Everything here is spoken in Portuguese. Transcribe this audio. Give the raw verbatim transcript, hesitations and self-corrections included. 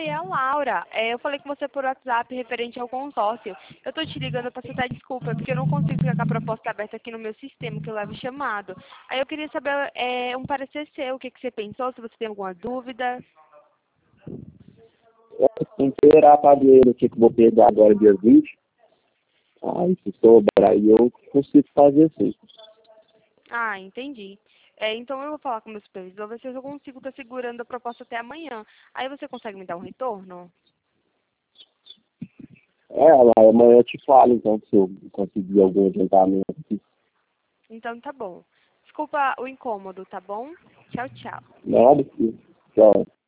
Oi, é a Laura. É, eu falei com você por WhatsApp referente ao consórcio. Eu tô te ligando para soltar desculpa, porque eu não consigo ficar com a proposta aberta aqui no meu sistema, que eu levo chamado. Aí eu queria saber é, um parecer seu, o que, que você pensou, se você tem alguma dúvida. Tem que esperar para ver o que que eu vou pegar agora dia vinte. Aí se sobrar aí eu consigo fazer assim. Ah, entendi. É, então eu vou falar com o meu supervisor, ver se eu consigo estar segurando a proposta até amanhã. Aí você consegue me dar um retorno? É, lá amanhã eu te falo então se eu conseguir algum adiantamento aqui. Então tá bom. Desculpa o incômodo, tá bom? Tchau, tchau. Nada, filho. Tchau.